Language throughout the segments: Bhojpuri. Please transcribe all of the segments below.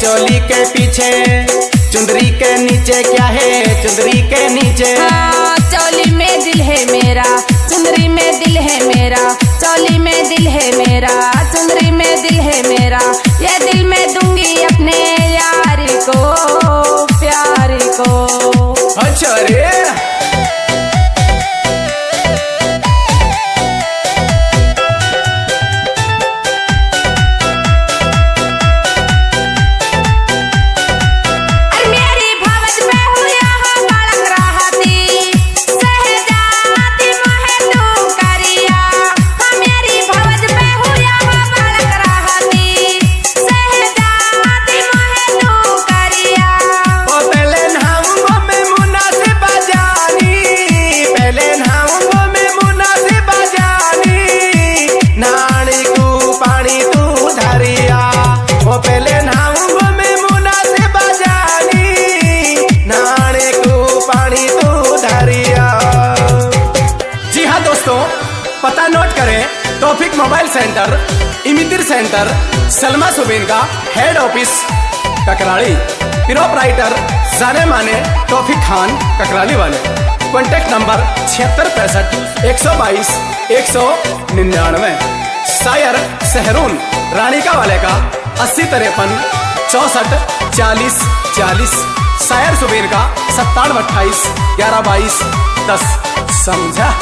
चोली के पीछे, चुंदरी के नीचे क्या है, चुंदरी के नीचे। हाँ, चोली में दिल है मेरा, चुंदरी में दिल है मेरा, चोली में दिल है मेरा, चुंदरी में दिल है मेरा। ये दिल में दूंगी अपने यार को, प्यार को। अच्छा रे। पता नोट करें, तौफीक मोबाइल सेंटर, इमितिर सेंटर, सलमा सुबीन का हेड ऑफिस ककराली। प्रोपराइटर जाने माने तौफीक खान ककराली वाले। Contact number 7665 122 199। शायर सहरून रानिका वाले का 8053 64 40 40। शायर सुबीर का 97 28 11 22 10। समझा।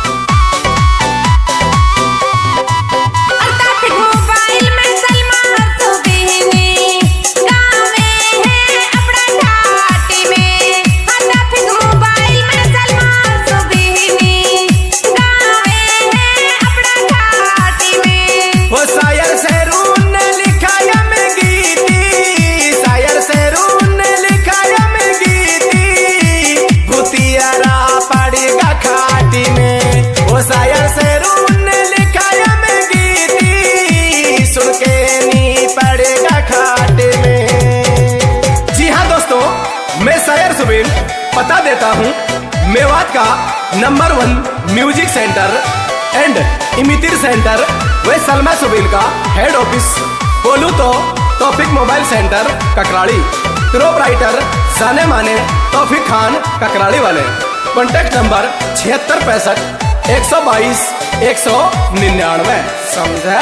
बता देता हूँ, मेवात का नंबर 1 म्यूजिक सेंटर एंड इमितिर सेंटर व सलमा सुबीन का हेड ऑफिस। बोलूँ तो Taufiq mobile centre Kakrali. Proprietor जाने माने तौफीक खान ककराली वाले। Contact number 7665 122 199। समझा।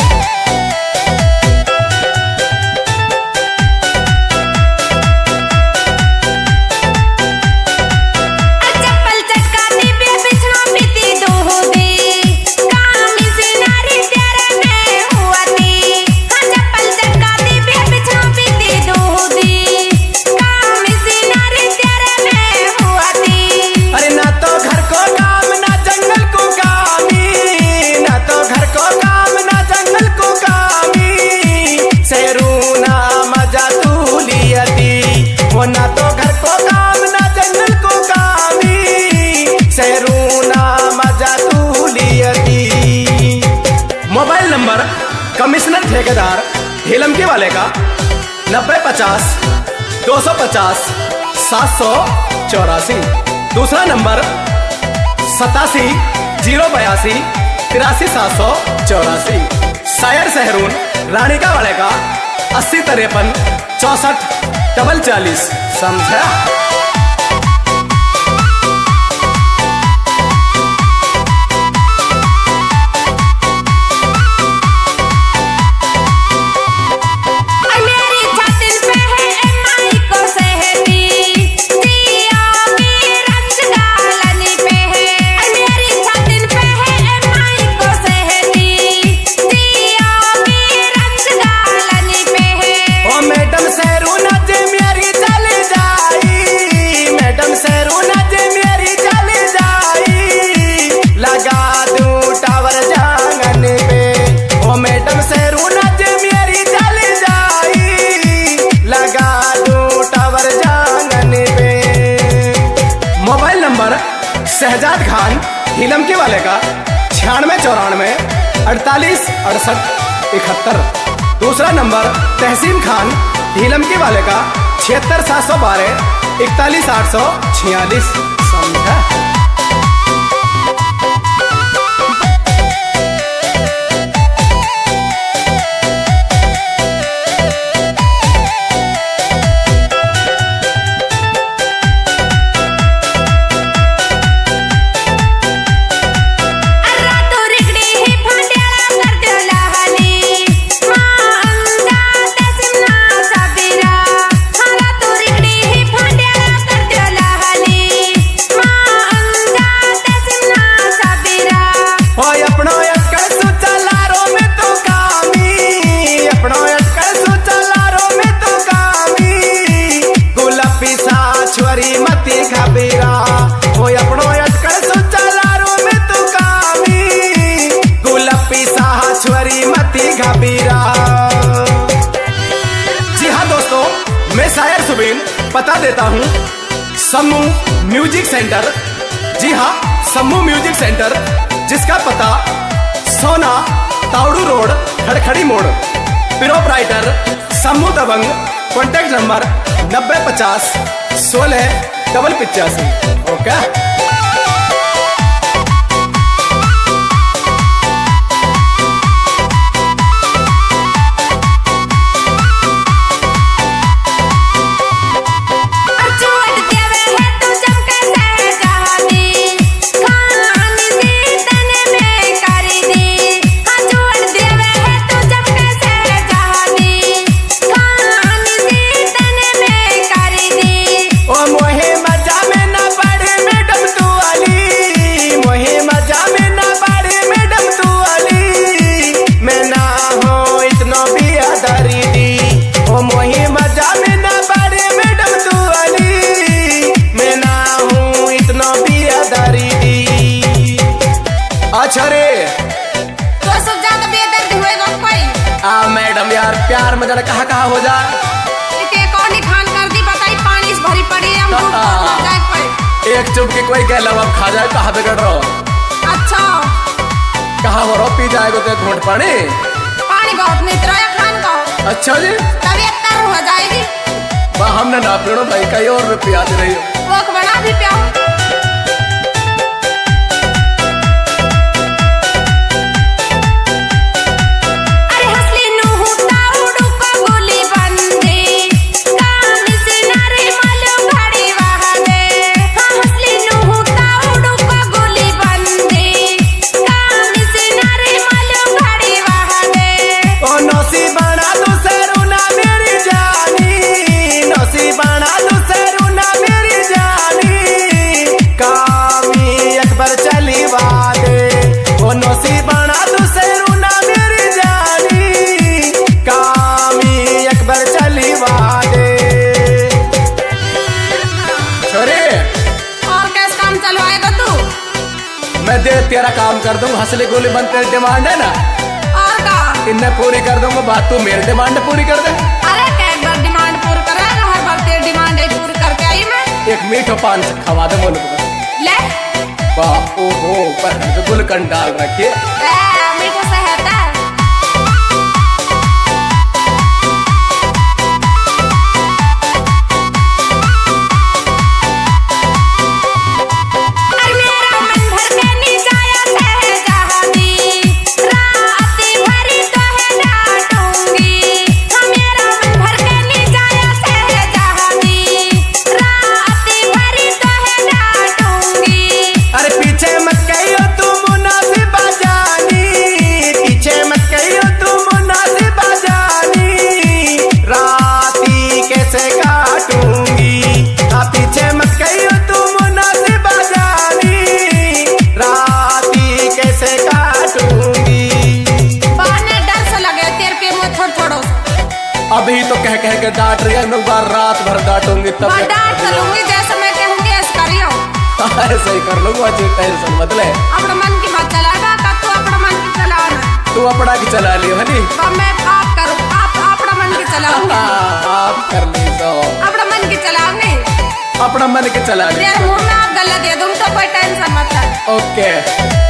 ना तो घर को काम ना जंगल को कामी, सहरूना मजा तू लियती। मोबाइल नंबर कमिश्नर ठेकेदार हिलमके वाले का 9050 250 784। दूसरा नंबर 87 082 83 784। शायर सहरून रानिका वाले का 8053 64 40। समझा। शहजाद खान हिलमके वाले का 9694 48 68 71। दूसरा नंबर तहसीन खान हिलमके वाले का 76 712 41 846। समझा। पता देता हूँ। सम्मू म्यूजिक सेंटर, जी हाँ सम्मू म्यूजिक सेंटर, जिसका पता सोना तावड़ू रोड खड़खड़ी मोड़, प्रोपराइटर सम्मू दबंग, कॉन्टैक्ट नंबर 9050 16 85। ओके। अच्छा रे तो सब ज्यादा बेदर्द हुएगा कोई। मैडम यार प्यार में जरा कहा हो जा। इके कौन खान कर दी बताई, पानी से भरी पड़ी है, हम लोग तो जाए कोई। एक चुप की कोई गैला अब खा जाए, कहाँ बिगड़ रहा हो? अच्छा कहाँ हो रहा, पी जाएगा तो एक घूंट पानी। पानी बहुत नितरा है खान का। अच्छा जी तबीयत तर हो जाएगी। हमने ना पीड़ो भाई, कहीं और पिया दे रही हो। वो बड़ा भी प्याओ। मैं दे तेरा काम कर दूंगा, हंसले गोली बंद तेरी डिमांड है ना, और का इन्हें पूरी कर दूंगा, बात तू मेरी डिमांड पूरी कर दे। अरे एक बार डिमांड पूरी करेगा, हर बार तेरी डिमांड पूरी करके आई मैं। एक मीठो पान से खवा दे मोनू को ले। वाह ओहो, पर गुलकंद डाल रखिए। मीठो से है अभी तो कह के डांट रही है, मैं बार रात भर डांटूंगी तब डांट लूंगी, जैसे मैं कहूंगी ऐसे करियो। ऐसे ही कर लूंगा, टेंशन मत ले। अपना मन की मत चलाएगा, तू अपना मन की चलाना। तू अपना की चला लियो हनी। मैं आप करूं, आप अपना मन की चलाऊंगी। आप कर ली तो अपना मन की चलाऊंगी, अपना मन की चला ली। तेरे मुंह में आप गला दे दूं तो कोई टेंशन मत ले। ओके।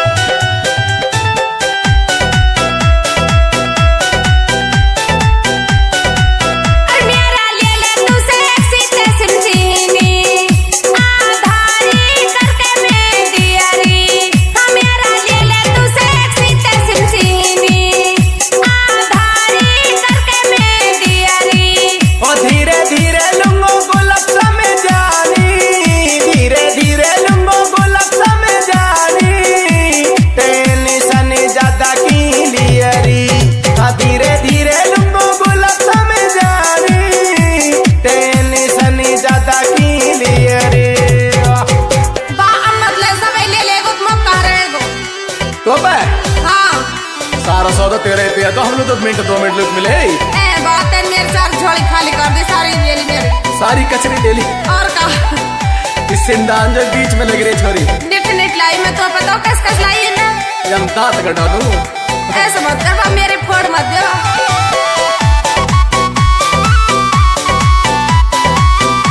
सारा सौदा तेरे पे है, तो हम लोग तो मिनट 2 मिनट लोग मिले। बात है, मेरे साथ झोली खाली कर दे, सारी डेली मेरी सारी कचरी डेली। और का इस सिंदान जो बीच में लग रही छोरी निट लाई में, तो बताओ कस लाई है ना, हम दांत कटा दूं। ऐसा मत कर, मेरे फोड़ मत दो।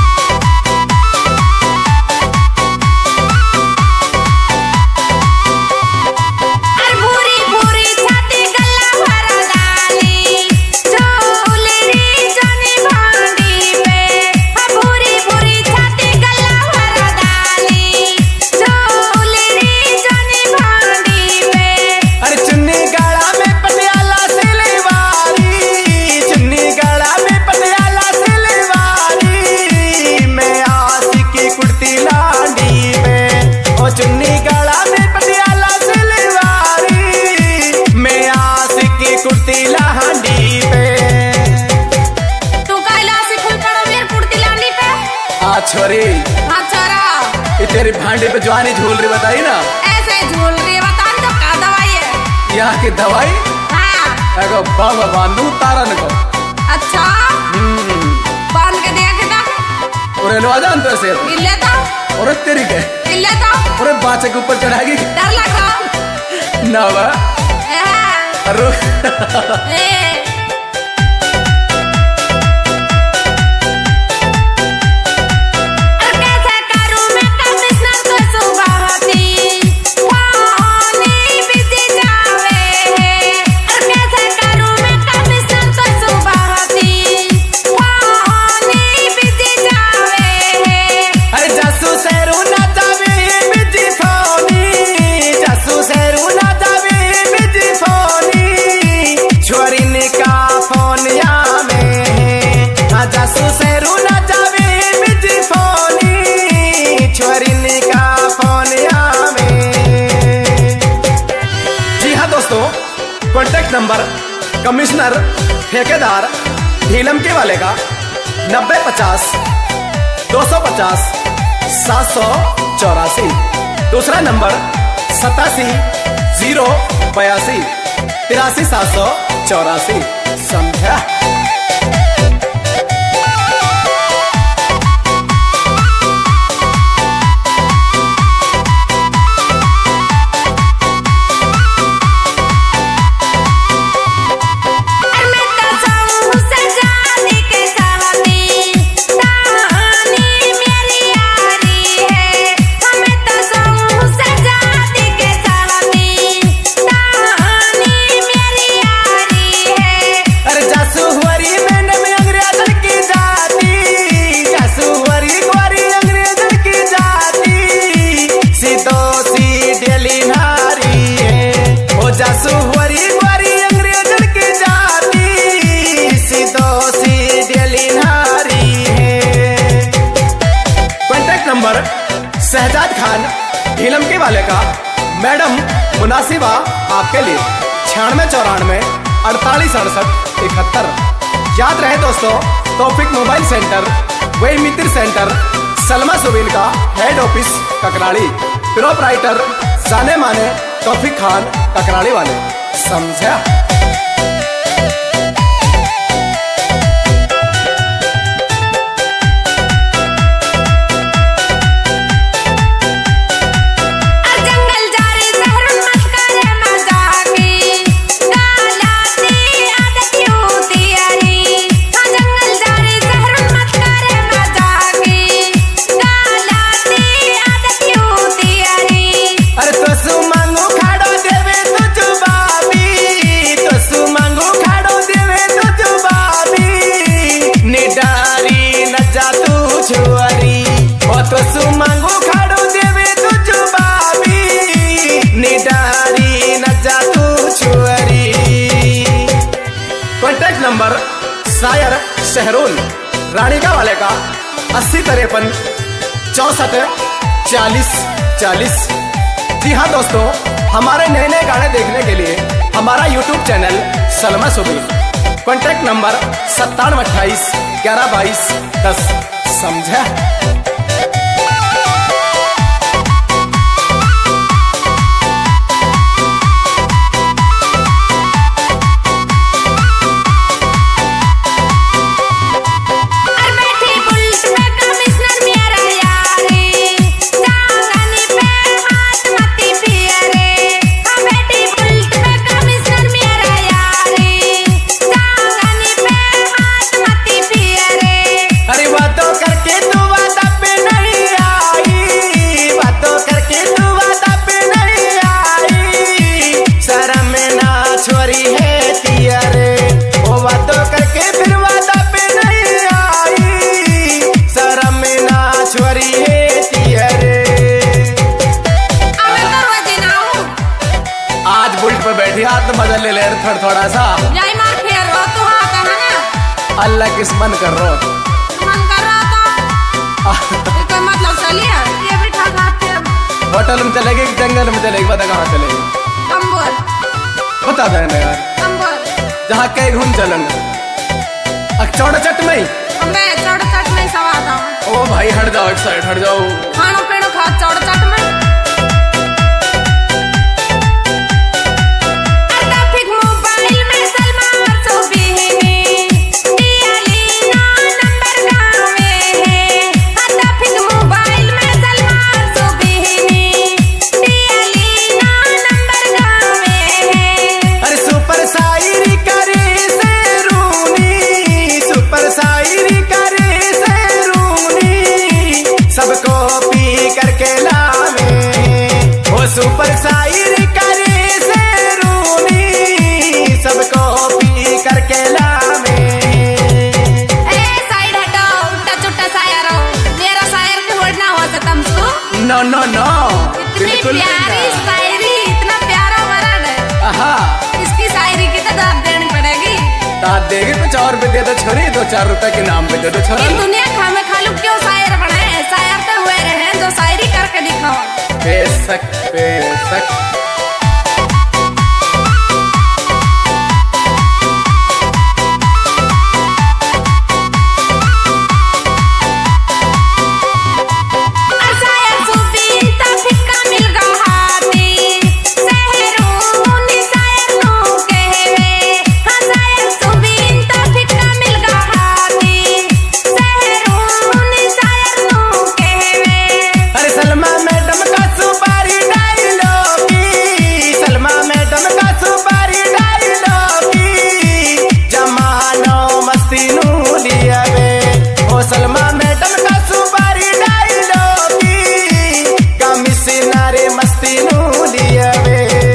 छोरी हाँ छोरा, ये तेरी भांडे पे जवानी झूल रही बताई ना। ऐसे झूल रही है, बता तो क्या दवाई है? यहाँ की दवाई हाँ। एगो बाबा बांधू तारन को। अच्छा बांध के देख दा। और लो जान तो से ले तो और तेरी के ले तो और बाचे के ऊपर चढ़ाएगी डर लगा ना बा अरे ए कॉन्टैक्ट नंबर कमिश्नर ठेकेदार ढीलमके वाले का 9050 250 784। दूसरा नंबर 87 082 83 784। समझा? शहजाद खान ढीलमके वाले का मैडम मुनासिबा आपके लिए 96 94 48 68 71। याद रहे दोस्तों, तौफीक मोबाइल सेंटर वही मित्र सेंटर सलमा सुबील का हेड ऑफिस ककराड़ी। प्रोपराइटर जाने माने तौफीक खान ककराड़ी वाले। समझा? कॉन्टैक्ट नंबर शायर शहरुल रानीका वाले का 80 53 64 40 40। जी हाँ दोस्तों, हमारे नए नए गाने देखने के लिए हमारा YouTube channel Salma Subeel. Contact number 97 28 11 22 10। समझा? बैठी हाथ मजा ले ले थोड़ा सा जाई मार फेर रो तो हाथ है ना। अल्लाह किस मन कर रहा तो कोई मतलब चलिए ये भी ठाक हाथ है। होटल में चलेगी कि जंगल में चलेगी? बता कहाँ चलेगी? कंबोल बता देना यार। कंबोल जहाँ कहीं घूम चलेंगे चौड़ा चट में मैं चौड़ा चट में सवाद हूँ। ओ भाई हट जाओ, एक साइड हट जाओ। खाना पीना खा चौड़ चट में मोबाइल में सलमान सुबीनी दियालीना नंबर गाँव में है। मोबाइल में सलमान सुबीनी दियालीना नंबर गाँव में है। अरे सुपर शायरी करे से रूनी, सुपर शायरी करे से रूनी, सबको पी करके लावे। वो सुपर शायरी करे से रूनी, सबको पी करके लावे। ए साइड हटो, उल्टा चुट्टा शायर हो। मेरा शायर के होड़ ना हो सकता तुमको। नो नो नो, इतनी बिल्कुल प्यारी नहीं। शायरी, इतना प्यारा वर्ड है। आहा, इसकी शायरी की तो दाद देनी पड़ेगी। दाद देगी कुछ और भी दे दो छोरी, 2-4 रुपए के नाम पे दे दो छोरा। ये दुनिया खामे खालू क्यों शायर बने? शायर तो हुए हैं जो शायरी करके दिखाओ। बेशक बेशक। शायर सुबीन ता फिक्का मिल गया हाथी, शहरों नि शायर नो कहवे। शायर सुबीन ता फिक्का मिल गया हाथी, शहरों नि शायर नो कहवे। अरे सलमा मैडम का सुपारी डायलॉगी, सलमा मैडम का सुपारी डायलॉगी, जमानो मस्ती नू लिया वे। ओ सलमा मैडम का सुपारी डायलॉगी, कमिश्नर मस्ती नू लिया वे।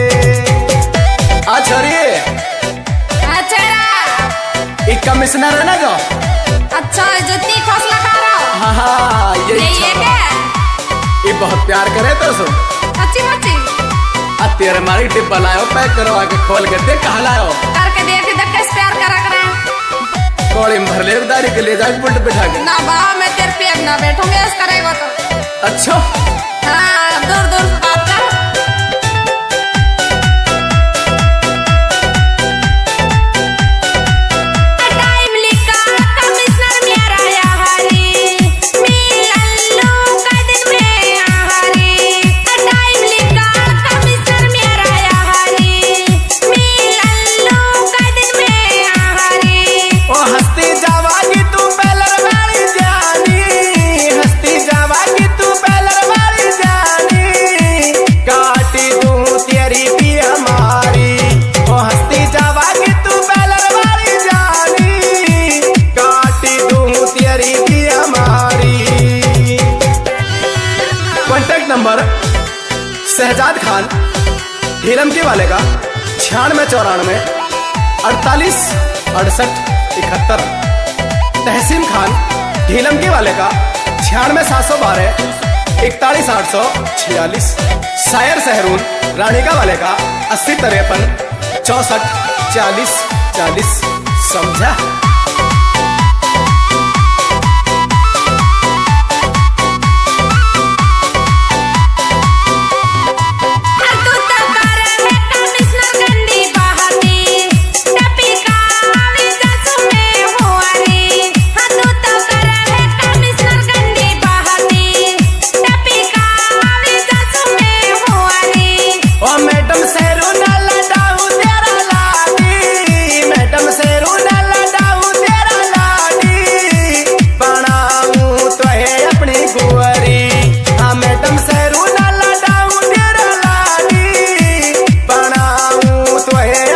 अच्छा रे, अच्छा एक कमिश्नर है ना जो। अच्छा इज्जती खौसला खा रहा हो। हाँ हाँ, नहीं यही है छा। क्या? ये बहुत प्यार करे तो सो। अच्छी मच्छी तेरे मारी डिब्बा लायो, पैक करवा के खोल के देख कहा लायो। करके देख देख कैसे प्यार करा करे। कौड़ी में भर ले उदारी के ले जाके बुलट बिठा के। ना बा मैं तेरे पे अब ना बैठूंगी, ऐसा करेगा तो। अच्छा, हाँ दूर दूर से बात कर। टाइम लिखा कमिश्नर मेरा यारी, मिलन लो का दिन में आहारी। टाइम लिखा कमिश्नर मेरा यारी, मिलन लो का दिन में आहारी। ओ हंसती जावागी तू पहलर वाली जानी, हंसती जावागी तू पहलर वाली जानी, काटी दूं तेरी भी हमारी। ओ हंसती जावागी तू पहलर वाली जानी, काटी दूं तेरी भी हमारी। कॉन्टैक्ट नंबर शहजाद खान हीरमकी वाले का 9694 48 68 71। तहसीन खान ढीलमकी वाले का 96 712 41 846। शायर सहरून रानिका वाले का 80 53 64 40 40। समझा?